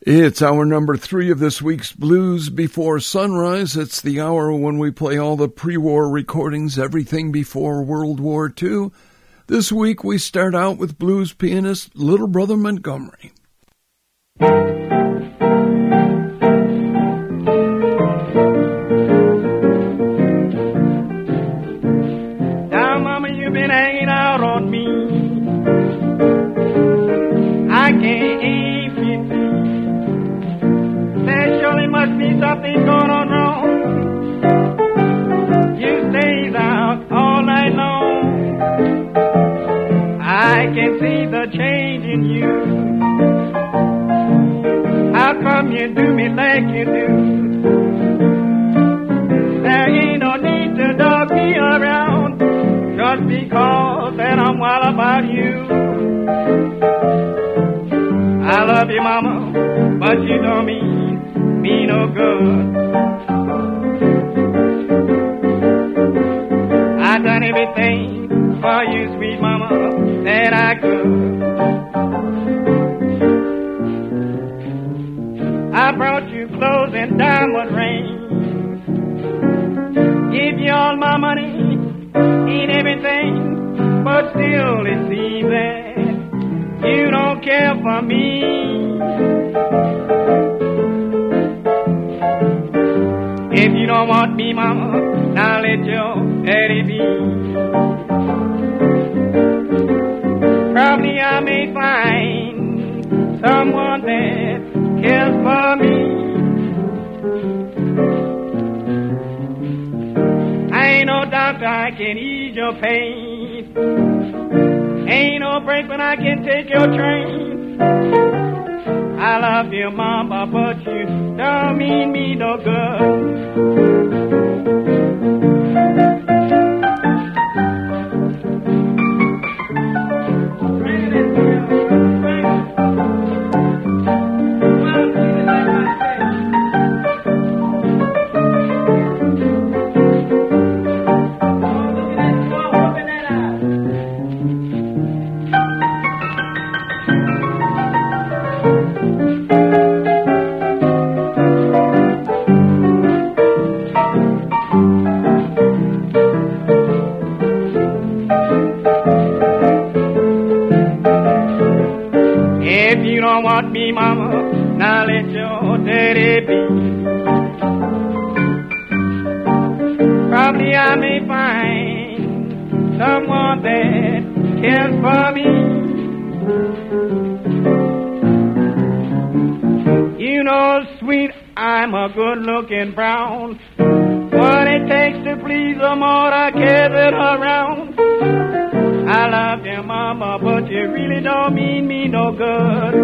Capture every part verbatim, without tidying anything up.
It's hour number three of this week's Blues Before Sunrise. It's the hour when we play all the pre-war recordings, everything before World War Two. This week we start out with blues pianist Little Brother Montgomery. Now, Mama, you've been hanging out on me. I can't eat you. There surely must be something going on wrong. You stays out all night long. I can see the change in you. How come you do me like you do? There ain't no need to dog me around just because that I'm wild about you. I love you, Mama, but you don't mean me no good. I done everything for you, sweet Mama, that I could. I brought you clothes and diamond rings, give you all my money and everything, but still it seems that you don't care for me. If you don't want me, Mama, now let your daddy be. Probably I may find someone that cares for me. I ain't no doctor, I can ease your pain. Ain't no break when I can take your train. I love you, Mama, but you don't mean me no good. Want me, Mama, now let your daddy be. Probably I may find someone that cares for me. You know, sweet, I'm a good-looking brown. What it takes to please them all, I carry it around. I love you, Mama, but you really don't mean me no good.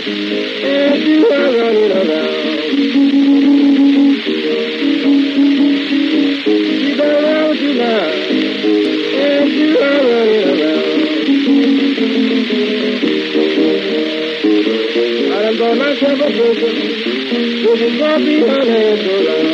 as you are running around. She's around you now, as you are running around. I done bought myself a broken, broken coffee, honey, so long.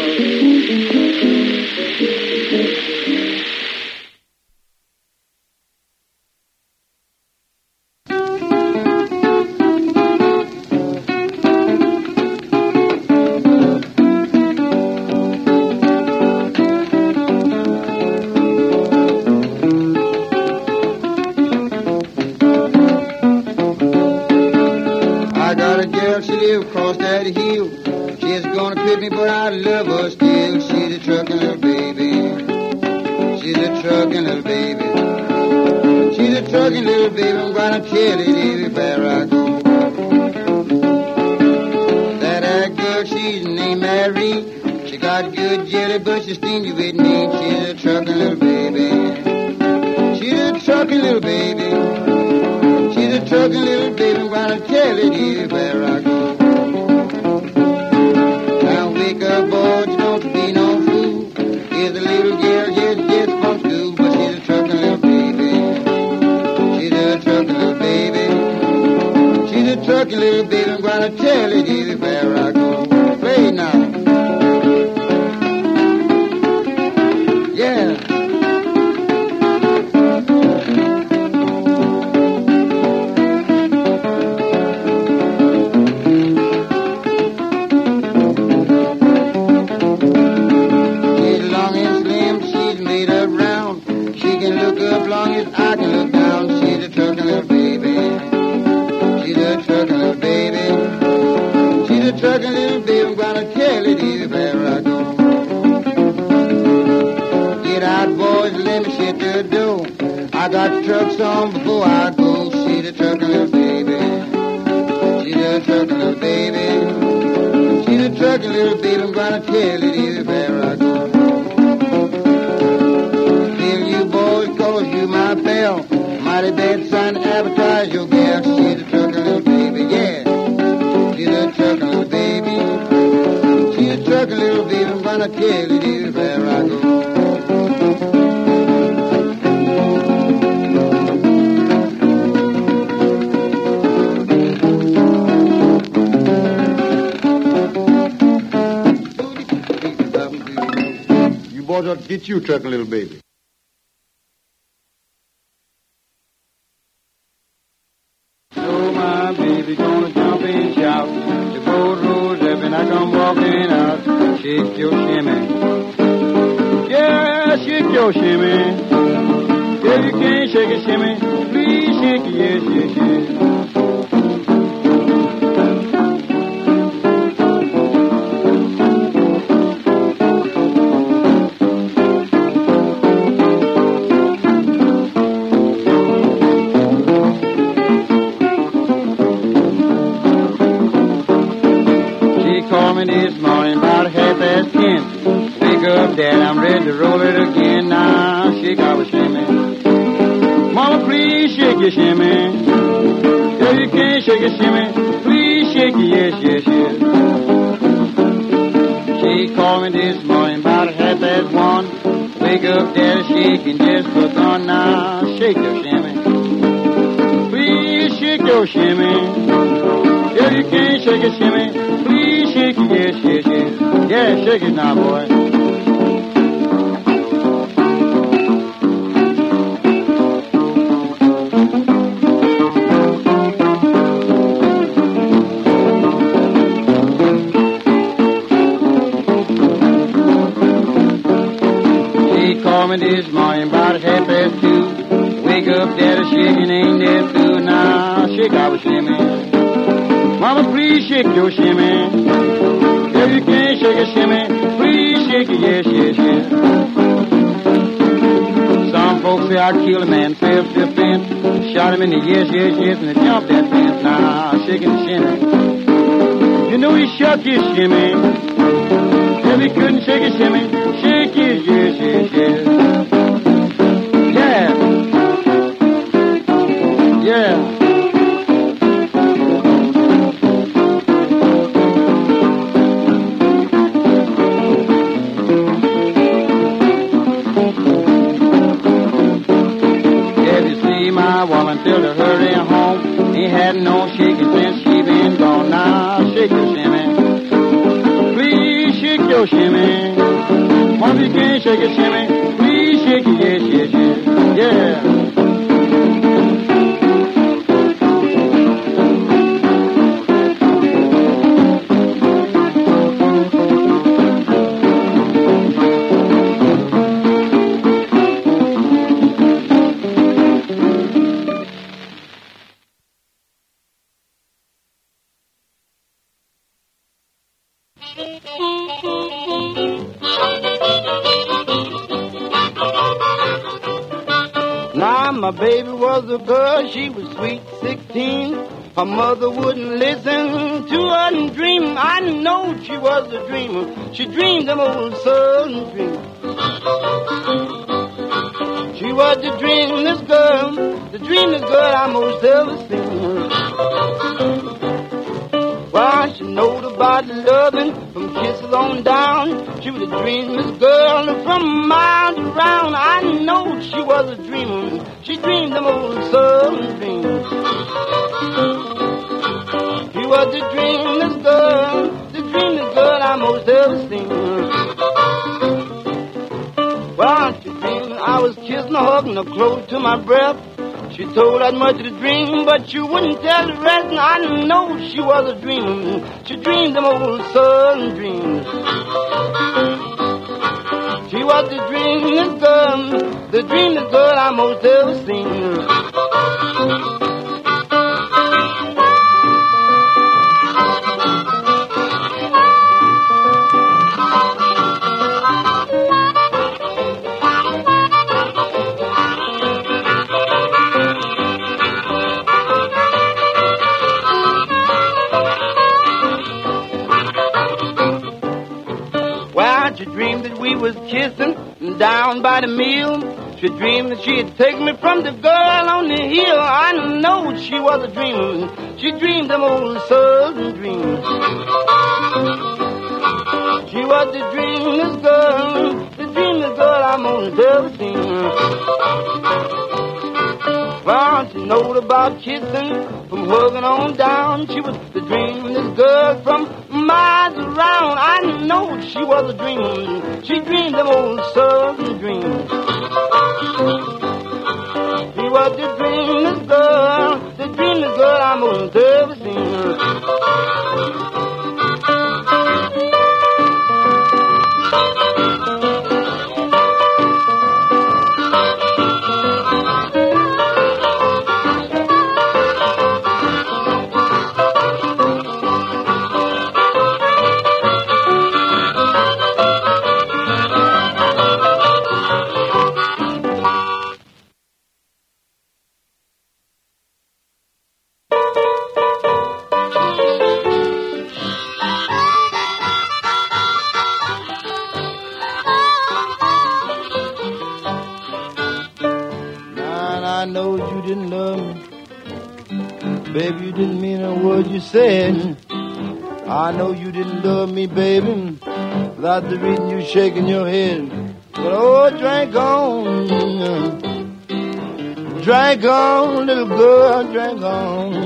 Get you, trucking little baby. So my baby gonna jump and shout. The boat rolls up and I come walking out. Shake your shimmy. Yeah, shake your shimmy. If you can't shake a shimmy, please shake it, yes, yes, yes. This morning about half past ten. Wake up, Dad, I'm ready to roll it again. Now shake our shimmy. Mama, please shake your shimmy. If you can't shake a shimmy, please shake it, yes, yes, yes. She called me this morning about half past one. Wake up, Dad, shaking just for fun. Now shake your shimmy. Please shake your shimmy. If you can't shake a shimmy, please shake it, yes, yes, yes. Yeah, shake it now, boy. She called me this morning about half past two. Wake up, Daddy, shaking ain't that blue. Now shake our shimmy. Mama, please shake your shimmy. If you can't shake a shimmy, please shake it, yes, yes, yes. Some folks say I killed a man, self-defense. Shot him in the yes, yes, yes, and they jumped that fence. Now shaking the shimmy. You know he shook his shimmy. If he couldn't shake a shimmy, shake his yes, yes, yes. Yeah. Yeah. your shimmy. One if you can't shake it, shimmy, please shake it, yes, yes, yes, yeah. My baby was a girl, she was sweet sixteen. Her mother wouldn't listen to her dream. I know she was a dreamer. She dreamed them old southern dreams. She was the dreamless girl, the dreamless girl I most ever seen. Well, she knowed about loving from kisses on down. She was a dreamless girl from miles around. I know she was a dreamer. She dreamed them old southern dreams. She was the dreamless girl, the dreamless girl I most ever seen. Well, she dreamed I was kissing her, hugging her close to my breath. She told that much of the dream, but you wouldn't tell the rest. And I know she was a dreamer. She dreamed them old southern dreams. She was the dreamless girl, the dreamless girl I most ever seen. Well, she dreamed that we was kissing down by the mill. She dreamed that she'd take me from the girl on the hill. I know she was a dreamer. She dreamed them old southern dreams. She was the dreamless girl, the dreamless girl I most ever seen. Well, she knowed about kissing from hugging on down. She was the dreamless girl from miles around. I know she was a dreamer. She dreamed them old southern dreams. She was the dreamless girl, the dreamless girl I most ever seen. Baby, you didn't mean a word you said. I know you didn't love me, baby, without the reason you shaking your head. But oh, drink on, drink on, little girl, drink on.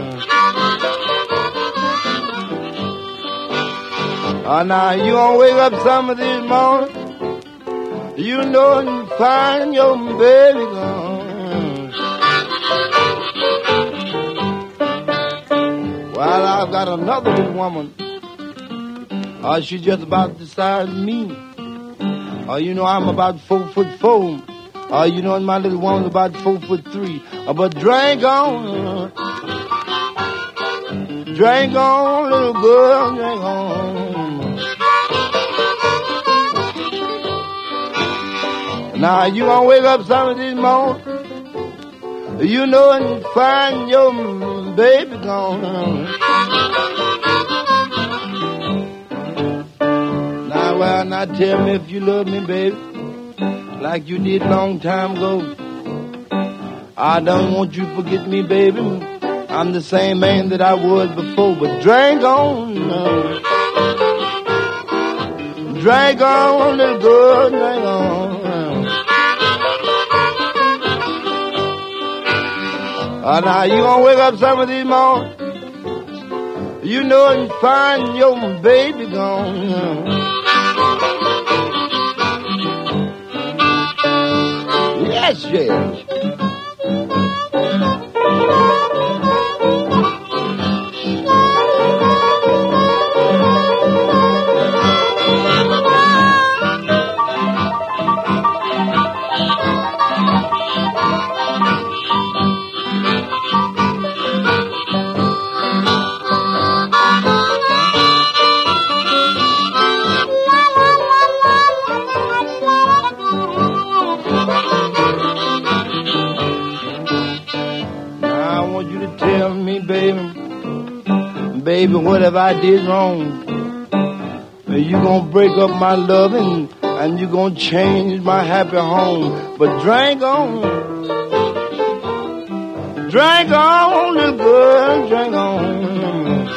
Oh, now you gonna wake up some of this morning, you know and find your baby gone. Well, I've got another little woman. Uh, she's just about the size of me. Uh, you know, I'm about four foot four. Uh, you know, and my little woman's about four foot three. Uh, but drink on. Drink on, little girl, drink on. Now, you gonna wake up some of this morning, you know, and find your baby gone. Now, well, now tell me if you love me, baby, like you did long time ago. I don't want you to forget me, baby. I'm the same man that I was before, but drink on. Drink on, little girl, drink on. Uh, now you gonna wake up some of these mornings, you know, and find your baby gone. Yes, yes. Baby, what have I did wrong? You gonna break up my love and, and you gonna change my happy home. But drink on, drink on, little girl, drink on.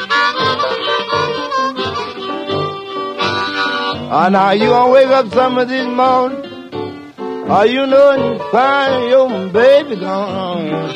Ah, now you gonna wake up some of this morning, or you know and find your baby gone.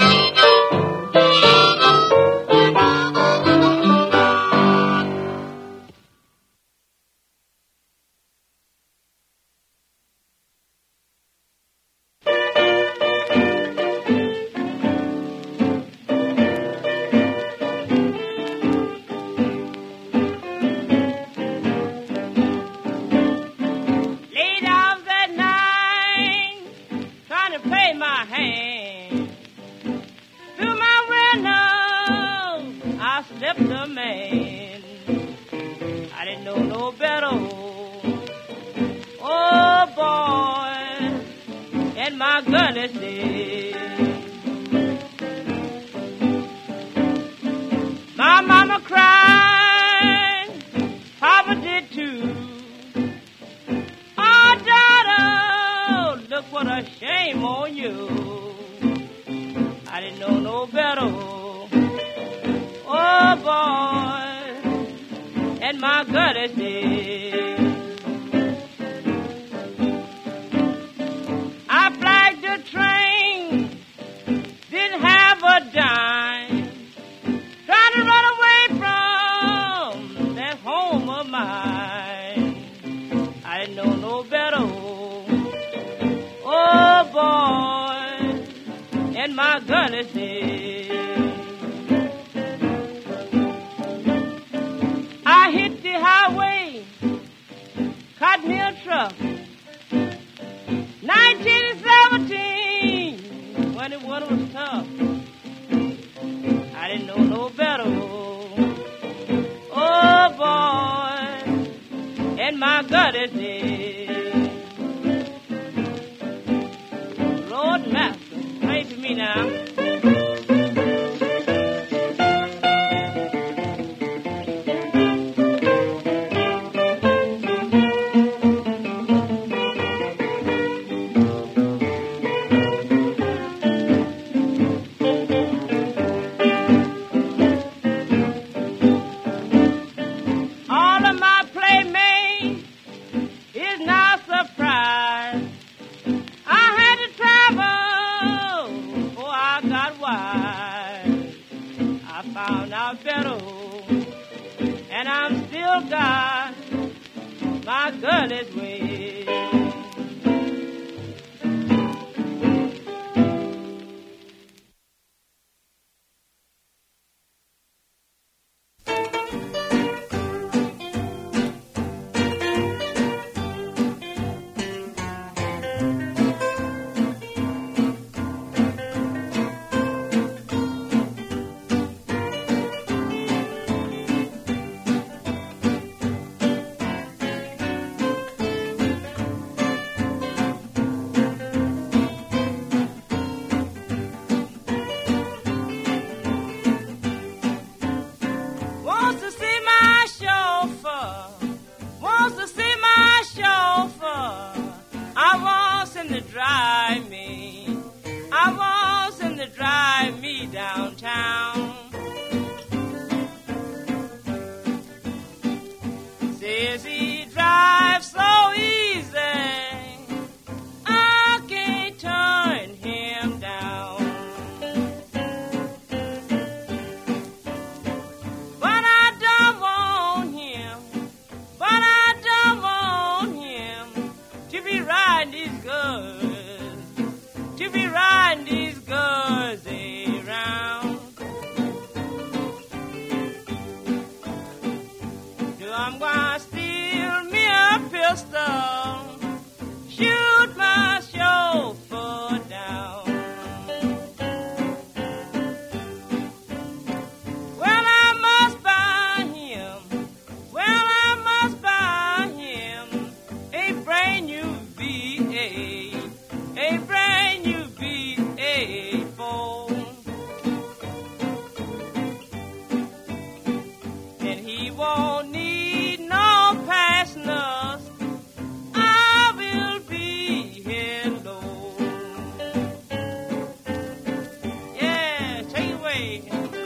buster, shoot my chauffeur down. Well, I must buy him, well, I must buy him a brand new V eight, a brand new V eight phone. And he won't need no passengers, I will be here alone. Yeah, take it away.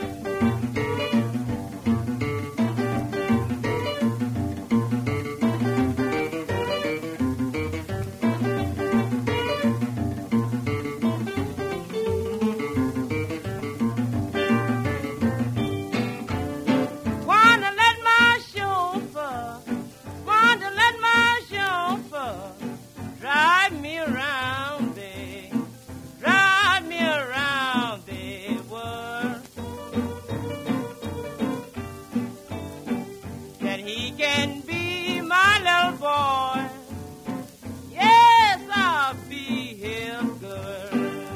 Wanna let my chauffeur, wanna let my chauffeur drive me around the, drive me around the world. That he can be my little boy, yes, I'll be his girl.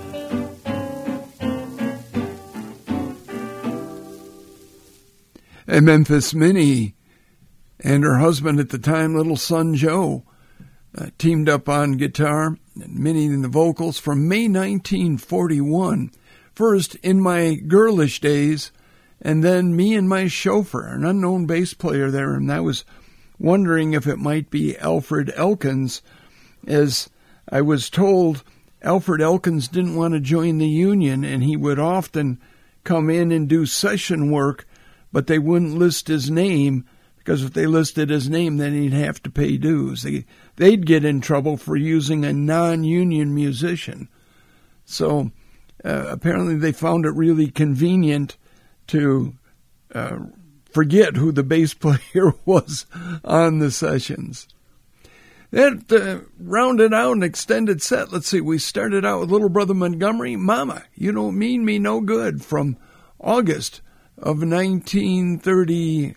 And Memphis Minnie and her husband at the time, little son Joe, uh, teamed up on guitar, and Minnie in the vocals from May nineteen forty-one. First, In My Girlish Days, and then Me and My Chauffeur, an unknown bass player there, and I was wondering if it might be Alfred Elkins, as I was told Alfred Elkins didn't want to join the union, and he would often come in and do session work, but they wouldn't list his name, because if they listed his name, then he'd have to pay dues. They, they'd get in trouble for using a non-union musician. So uh, apparently they found it really convenient to uh, forget who the bass player was on the sessions. That uh, rounded out an extended set. Let's see, we started out with Little Brother Montgomery, Mama, You Don't Mean Me No Good, from August of nineteen thirty.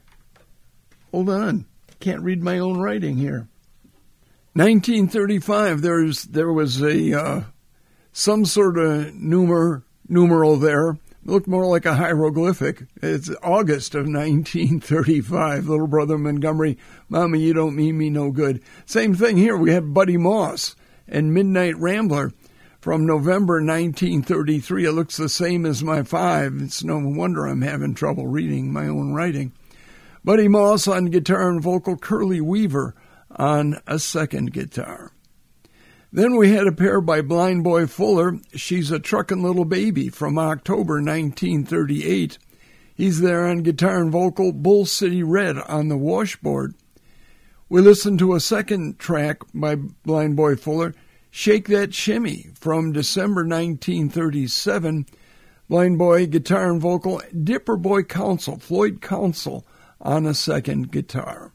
Hold on, can't read my own writing here. nineteen thirty-five. There's there was a uh, some sort of numer numeral there. It looked more like a hieroglyphic. It's August of nineteen thirty-five. Little Brother Montgomery, Mama, You Don't Mean Me No Good. Same thing here. We had Buddy Moss and Midnight Rambler from November nineteen thirty-three. It looks the same as my five. It's no wonder I'm having trouble reading my own writing. Buddy Moss on guitar and vocal, Curly Weaver on a second guitar. Then we had a pair by Blind Boy Fuller, She's a Truckin' Little Baby, from October nineteen thirty-eight. He's there on guitar and vocal, Bull City Red on the washboard. We listened to a second track by Blind Boy Fuller, Shake That Shimmy, from December nineteen thirty-seven. Blind Boy, guitar and vocal, Dipper Boy Council, Floyd Council on a second guitar.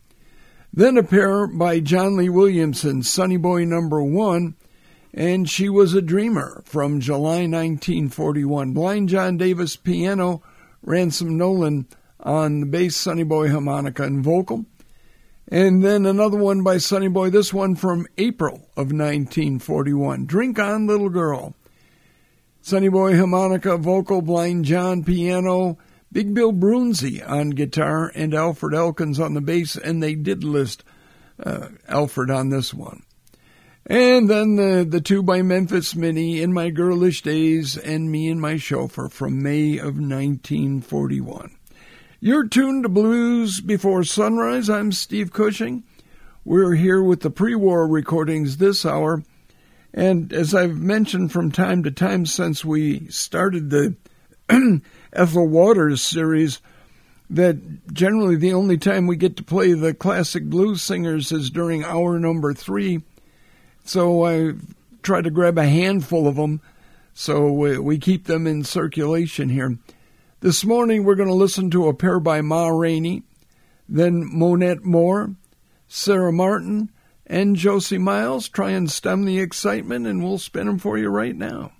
Then a pair by John Lee Williamson, Sonny Boy Number One, and She Was a Dreamer, from July nineteen forty-one. Blind John Davis piano, Ransom Nolan on the bass, Sonny Boy harmonica and vocal. And then another one by Sonny Boy, this one from April of nineteen forty-one, Drink On Little Girl. Sonny Boy harmonica, vocal, Blind John piano, Big Bill Brunzi on guitar, and Alfred Elkins on the bass, and they did list uh, Alfred on this one. And then the, the two by Memphis Minnie, In My Girlish Days, and Me and My Chauffeur, from May of nineteen forty-one. You're tuned to Blues Before Sunrise. I'm Steve Cushing. We're here with the pre-war recordings this hour. And as I've mentioned from time to time since we started the Ethel Waters series, that generally the only time we get to play the classic blues singers is during hour number three. So I try to grab a handful of them so we, we keep them in circulation here. This morning we're going to listen to a pair by Ma Rainey, then Monette Moore, Sarah Martin, and Josie Miles. Try and stem the excitement, and we'll spin them for you right now.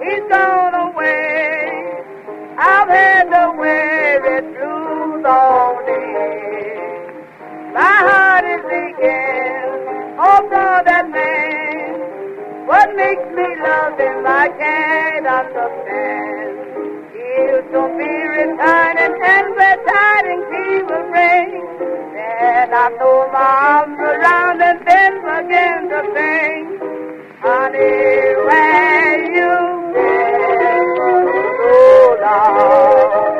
he's gone away. I've had the weary blues all day. My heart is aching, oh, for that man. What makes me love him, I can't understand. He'll soon be returning, and the tidings he will bring. Then I throw my arms around and then begin to sing. Honey, where you been so long?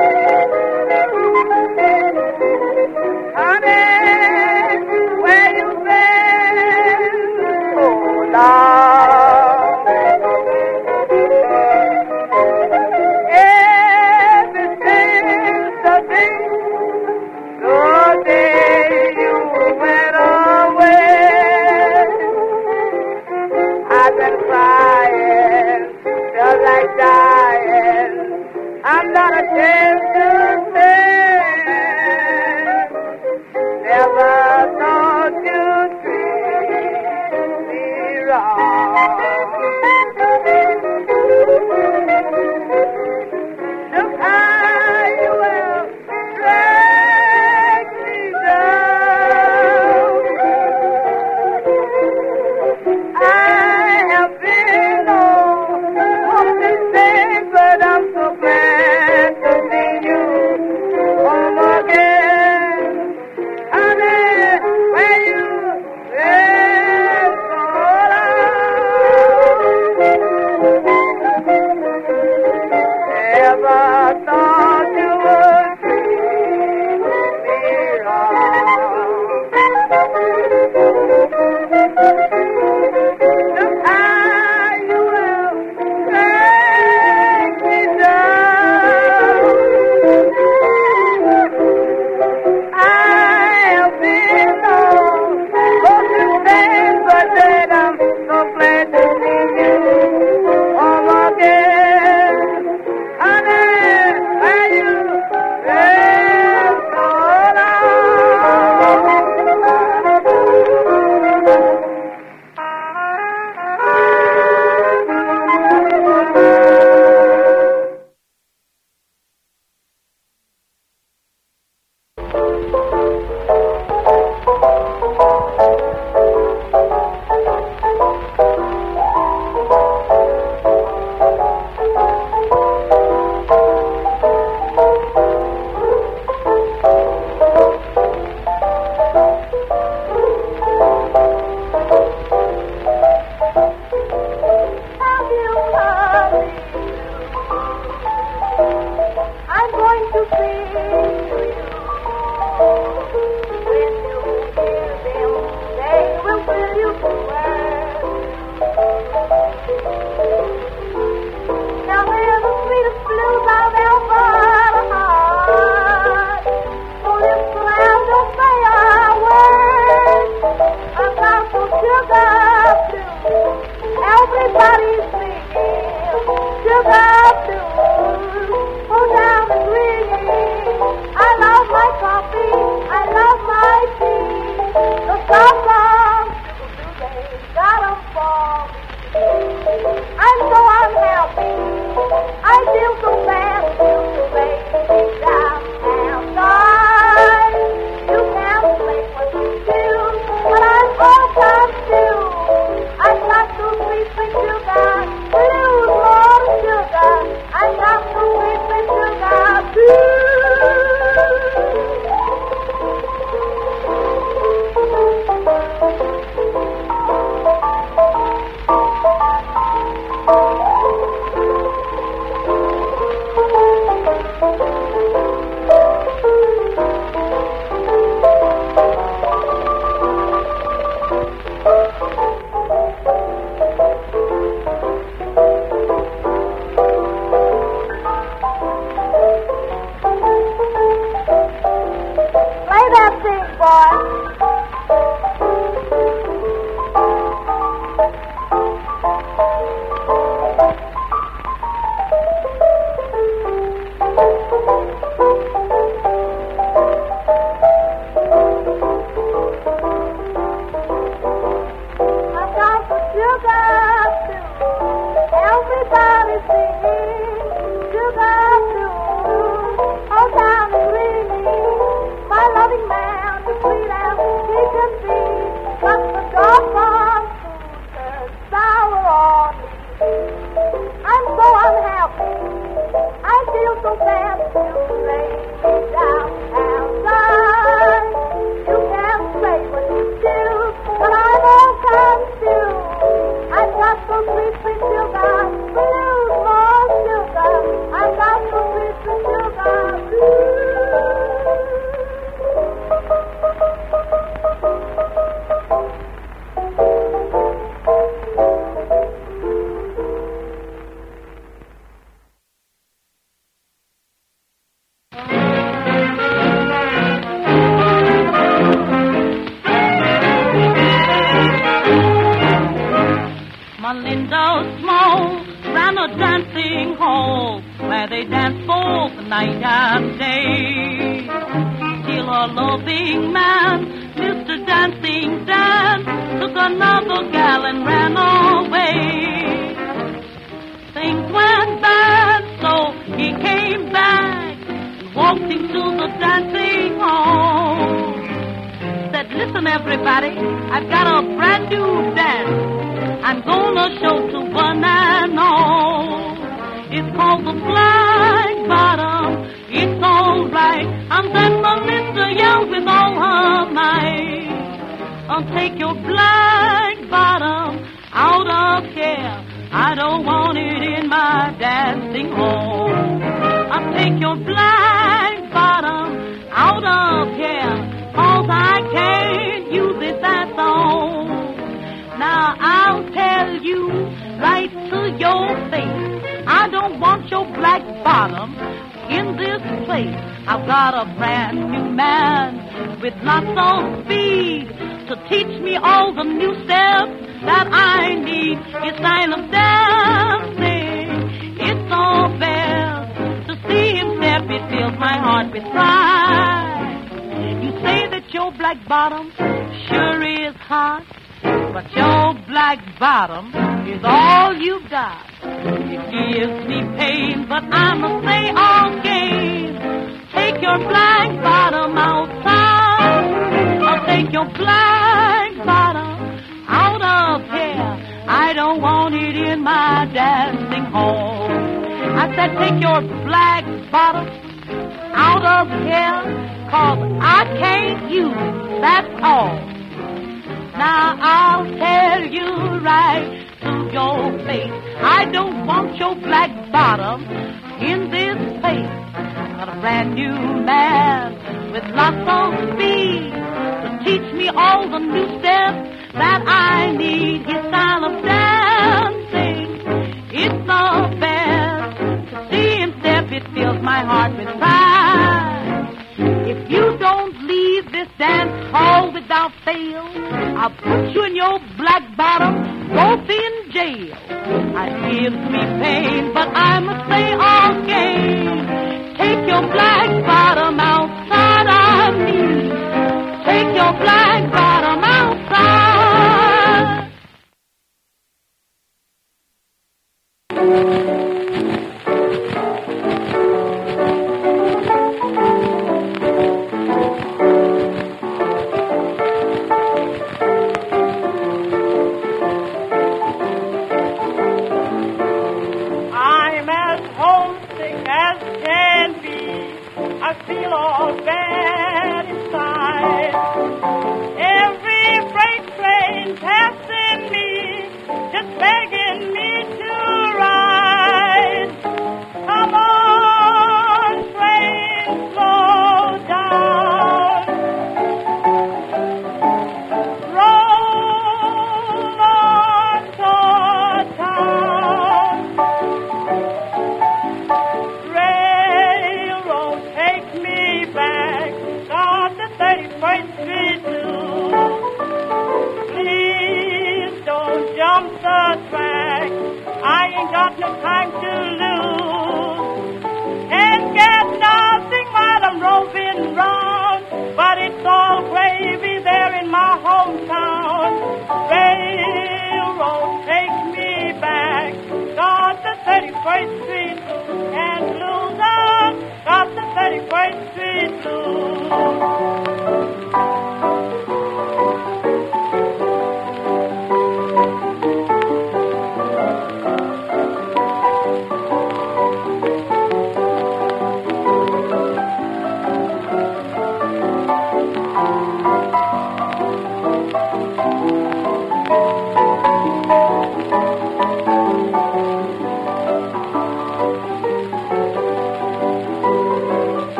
Honey, where you been so long? Ever since the day, the day you went away, I've been crying.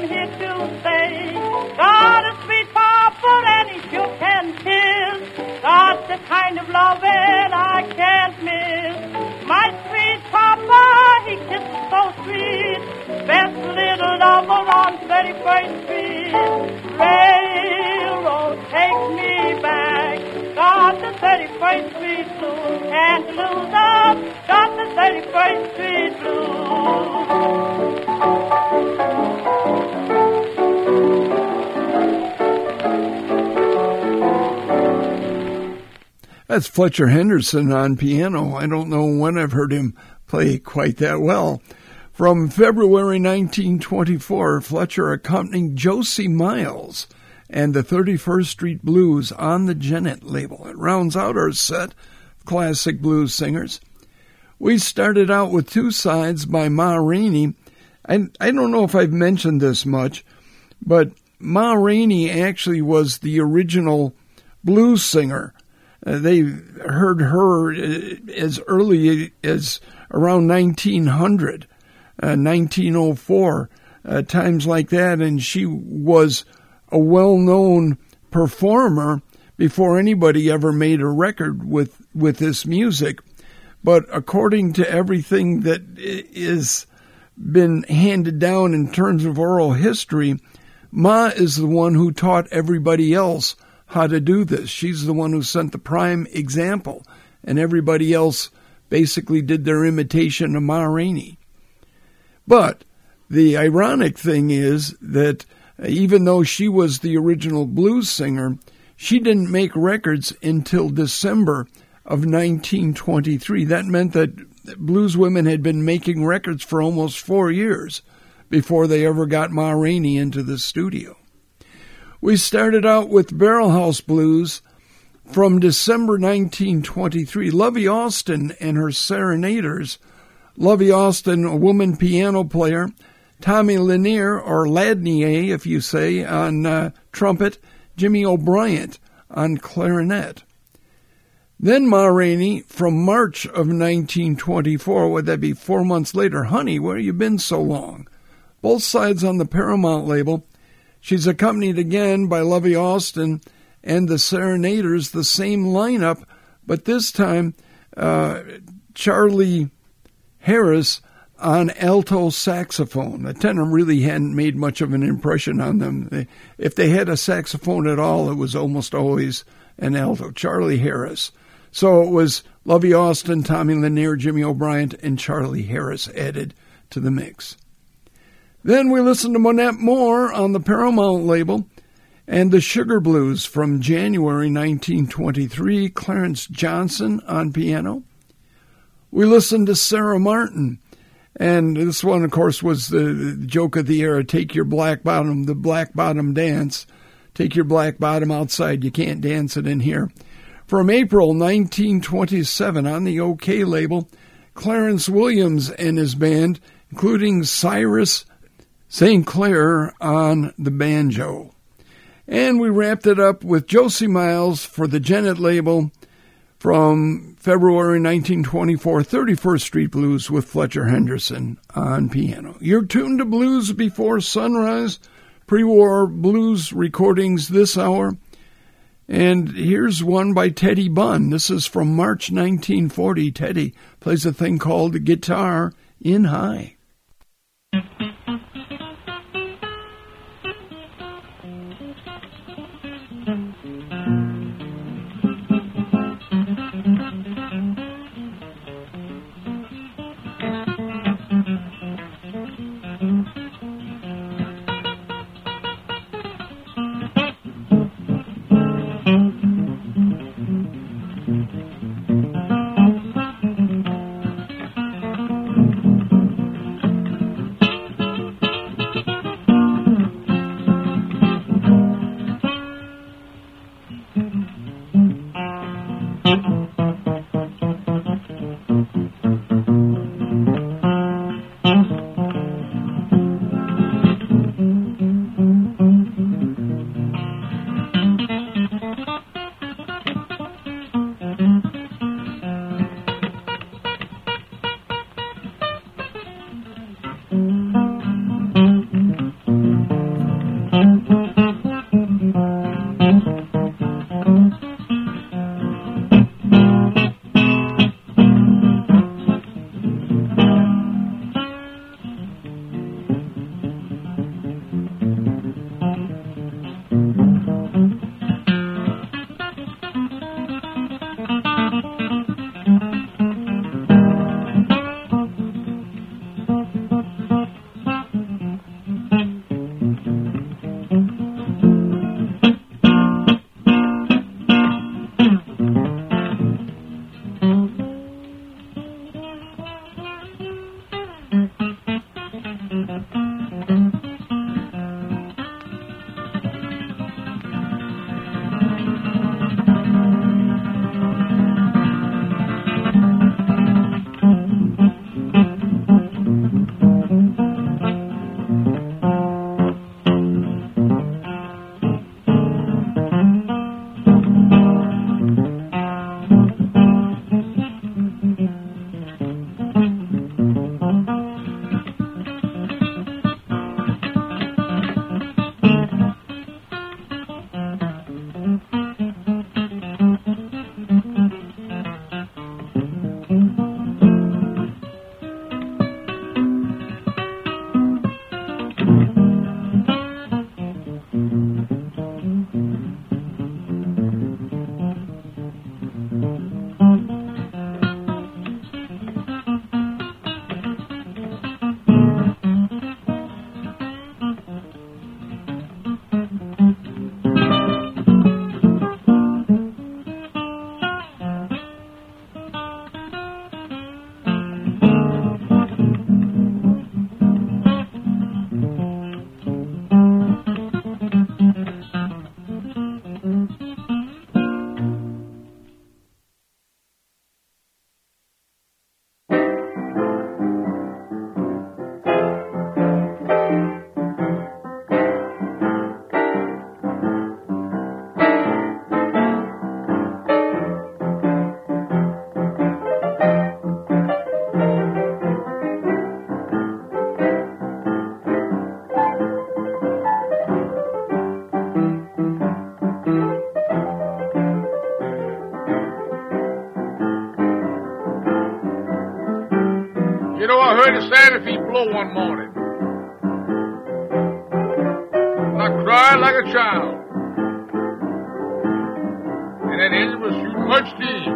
hear to say, got a sweet papa and he sure can kiss. Got the kind of loving I can't miss. My sweet papa, he kisses so sweet. Best little lover on thirty-first Street. Railroad, take me back. Got the thirty-first Street blues. Can't lose up. Got the thirty-first Street blues. That's Fletcher Henderson on piano. I don't know when I've heard him play quite that well. From February nineteen twenty-four, Fletcher accompanied Josie Miles and the thirty-first Street Blues on the Gennett label. It rounds out our set of classic blues singers. We started out with two sides by Ma Rainey. I, I don't know if I've mentioned this much, but Ma Rainey actually was the original blues singer. Uh, they heard her as early as around nineteen hundred, uh, nineteen oh four, uh, times like that, and she was a well-known performer before anybody ever made a record with, with this music. But according to everything that is been handed down in terms of oral history, Ma is the one who taught everybody else how to do this. She's the one who sent the prime example, and everybody else basically did their imitation of Ma Rainey. But the ironic thing is that even though she was the original blues singer, she didn't make records until December of nineteen twenty-three. That meant that blues women had been making records for almost four years before they ever got Ma Rainey into the studio. We started out with Barrel House Blues from December nineteen twenty-three. Lovey Austin and her Serenaders. Lovey Austin, a woman piano player. Tommy Lanier, or Ladnier, if you say, on uh, trumpet. Jimmy O'Brien on clarinet. Then Ma Rainey from March of nineteen twenty-four. Would that be four months later? Honey, where you been so long? Both sides on the Paramount label. She's accompanied again by Lovey Austin and the Serenaders, the same lineup, but this time uh, Charlie Harris on alto saxophone. The tenor really hadn't made much of an impression on them. They, if they had a saxophone at all, it was almost always an alto. Charlie Harris. So it was Lovey Austin, Tommy Lanier, Jimmy O'Brien, and Charlie Harris added to the mix. Then we listened to Monette Moore on the Paramount label and the Sugar Blues from January nineteen twenty-three, Clarence Johnson on piano. We listened to Sarah Martin, and this one, of course, was the joke of the era, take your black bottom, the black bottom dance. Take your black bottom outside, you can't dance it in here. From April nineteen twenty-seven on the OK label, Clarence Williams and his band, including Cyrus Saint Clair on the banjo. And we wrapped it up with Josie Miles for the Gennett label from February nineteen twenty-four, thirty-first Street Blues with Fletcher Henderson on piano. You're tuned to Blues Before Sunrise, pre-war blues recordings this hour. And here's one by Teddy Bunn. This is from March nineteen forty. Teddy plays a thing called Guitar in High. heard the Santa Fe blow one morning. And I cried like a child. And that engine was shooting much steam.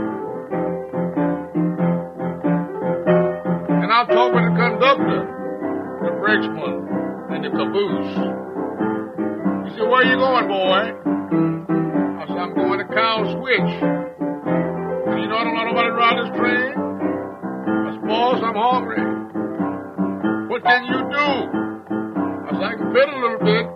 And I'm talking to the conductor, the brakesman, and the caboose. He said, where you going, boy? I said, I'm going to Cow Switch. And you know I don't know nobody ride this train? I said, boss, I'm hungry. What can you do? I said, I can pedal a little bit.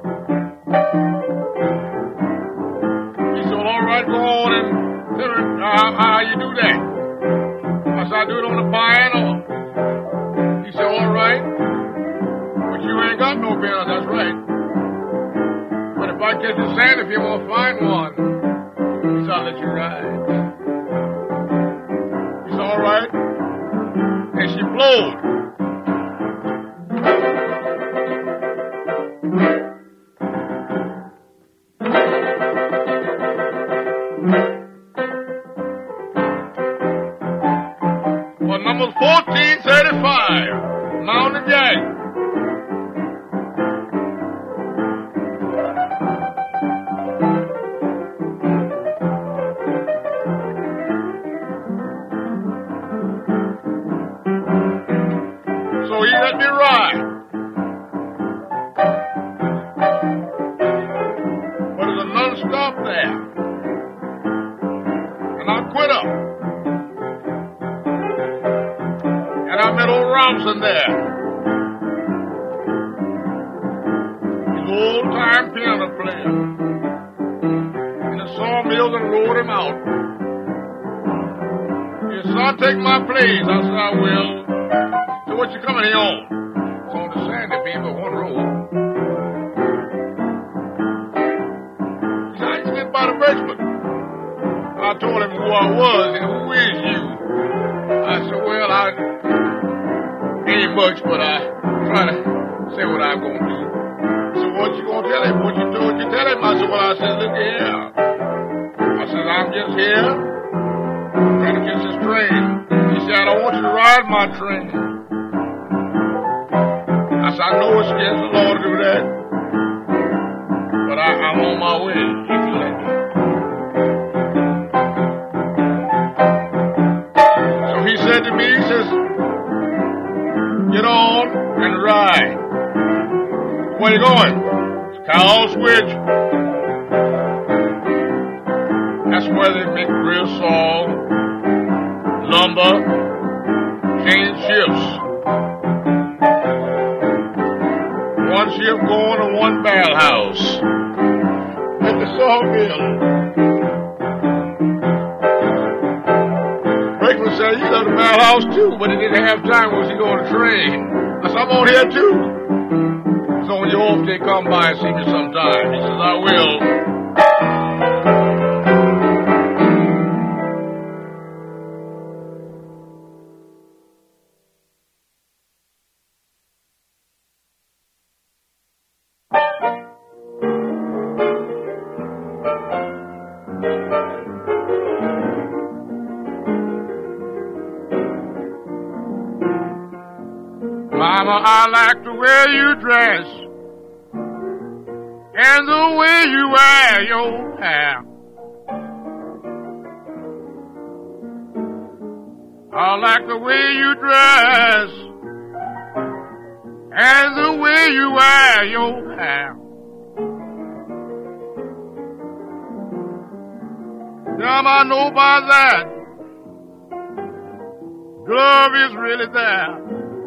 He said, well, all right, go on and tell her how, how you do that. I said, I do it on the piano. He said, all right. But you ain't got no piano, that's right. But if I catch the sand, if you want to find one, he said, I'll let you ride. He said, all right. And she blowed. Well, number fourteen thirty-five, Mountain Jack. So he let me ride. But there's a non-stop there. And I quit up. And I met old Robinson there. He's an old-time piano player. In the sawmills and rode him out. He said, I'll take my place. I said, I will. So what you coming here on? It's on the Sandy Beam, but one road. He said, I used to get by the basement. I told him who I was and who is you. I said, well, I ain't much, but I try to say what I'm going to do. So what you going to tell him? What you told you tell him? I said, well, I said, look here. I said, I'm just here trying to catch this train. He said, I don't want you to ride my train. I said, I know it's against the law to do that, but I, I'm on my way, if you let me. So he said to me, he says, get on and ride. Where you going? It's Cow Switch. That's where they make real saw, lumber, change shifts. One ship going to one barrel house at the sawmill. Franklin said, you got a barrel house too, but he didn't have time. Was he going to train? I said, I'm on here too. So when you're off, they come by and see me sometime. He says, I will. Mama, I like the way you dress and the way you wear your hair. I like the way you dress and the way you wear your hair. Damn, I know by that love is really there.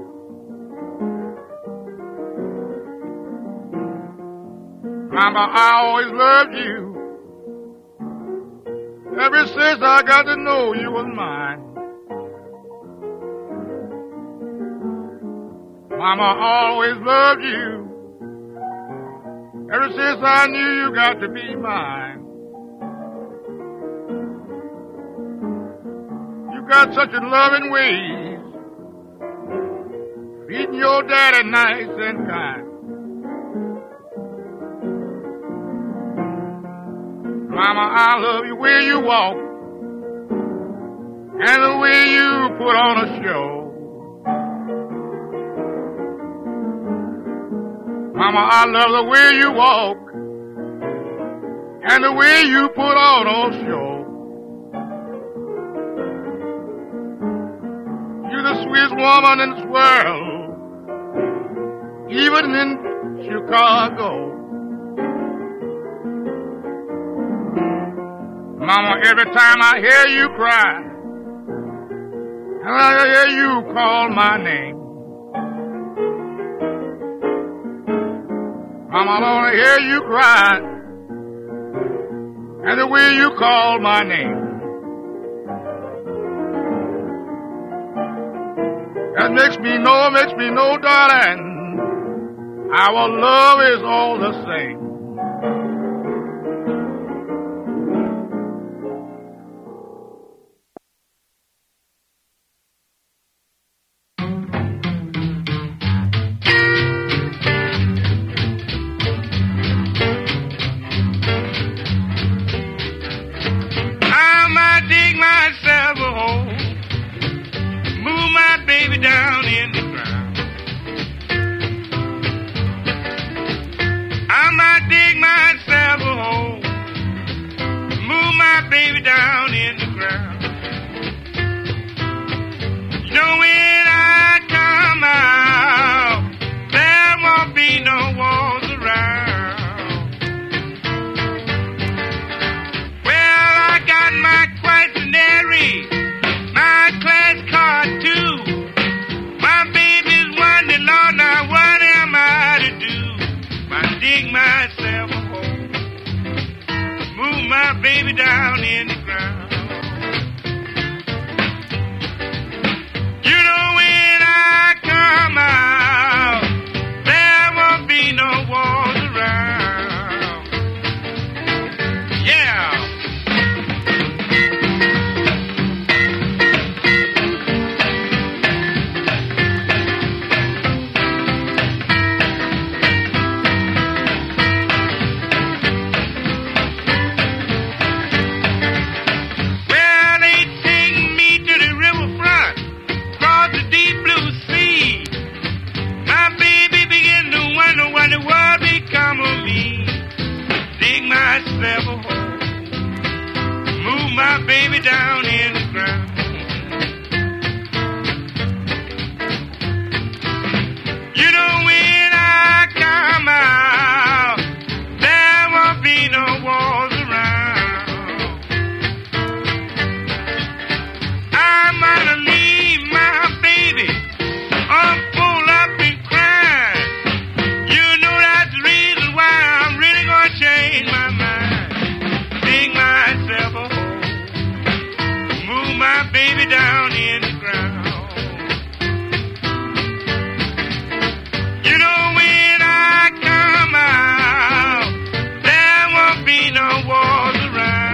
Mama, I always loved you. Ever since I got to know you was mine. Mama, I always loved you. Ever since I knew you got to be mine. You got such a loving ways, treating your daddy nice and kind. Mama, I love you where you walk and the way you put on a show. Mama, I love the way you walk and the way you put on on show. You're the sweetest woman in this world, even in Chicago. Mama, every time I hear you cry, and I hear you call my name, Mama, I want to hear you cry, and the way you call my name. That makes me know, makes me know, darling, our love is all the same. Down in the ground, I might dig myself a hole, move my baby down in the ground. You know when I come out, there won't be no walls around. Well, I got my questionnaire, my class card too. Lord, now what am I to do? I dig myself a hole, move my baby down in the ground. You know when I come out, there won't be no walls around. Yeah. Myself a hole, move my baby down in the ground. You know when I come out, there won't be no walls around. I'm gonna leave my baby all full up and crying. You know that's the reason why I'm really gonna change my mind. Dig myself a hole, move my baby down in the ground. You know when I come out, there won't be no walls around.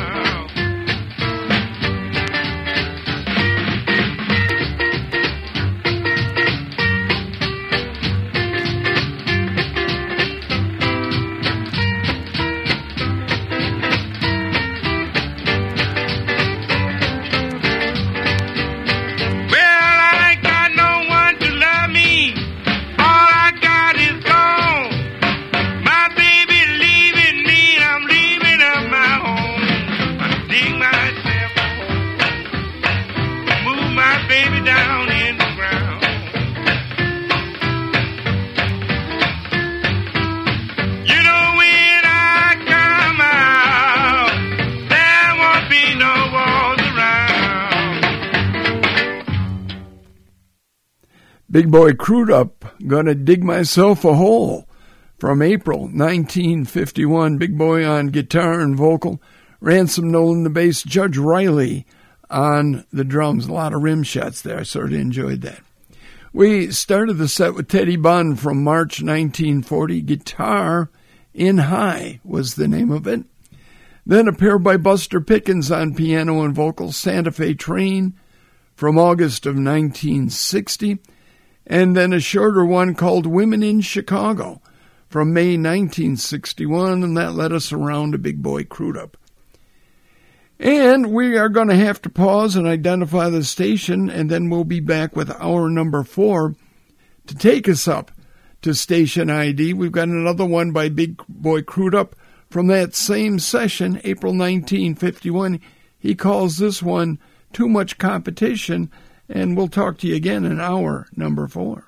Big Boy Crudup, Gonna Dig Myself a Hole, from April nineteen fifty-one. Big Boy on guitar and vocal, Ransom Nolan the bass, Judge Riley on the drums. A lot of rim shots there. I sort of enjoyed that. We started the set with Teddy Bunn from March nineteen forty. Guitar in High was the name of it. Then a pair by Buster Pickens on piano and vocals, Santa Fe Train from August of nineteen sixty. And then a shorter one called Women in Chicago from May nineteen sixty-one, and that led us around to Big Boy Crudup. And we are going to have to pause and identify the station, and then we'll be back with hour number four to take us up to Station I D. We've got another one by Big Boy Crudup from that same session, April nineteen fifty-one. He calls this one Too Much Competition, and we'll talk to you again in hour number four.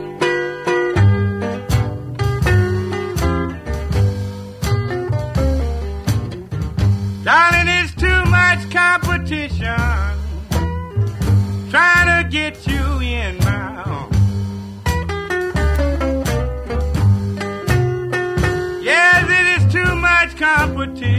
Darling, it's too much competition trying to get you in my arms. Yes, it is too much competition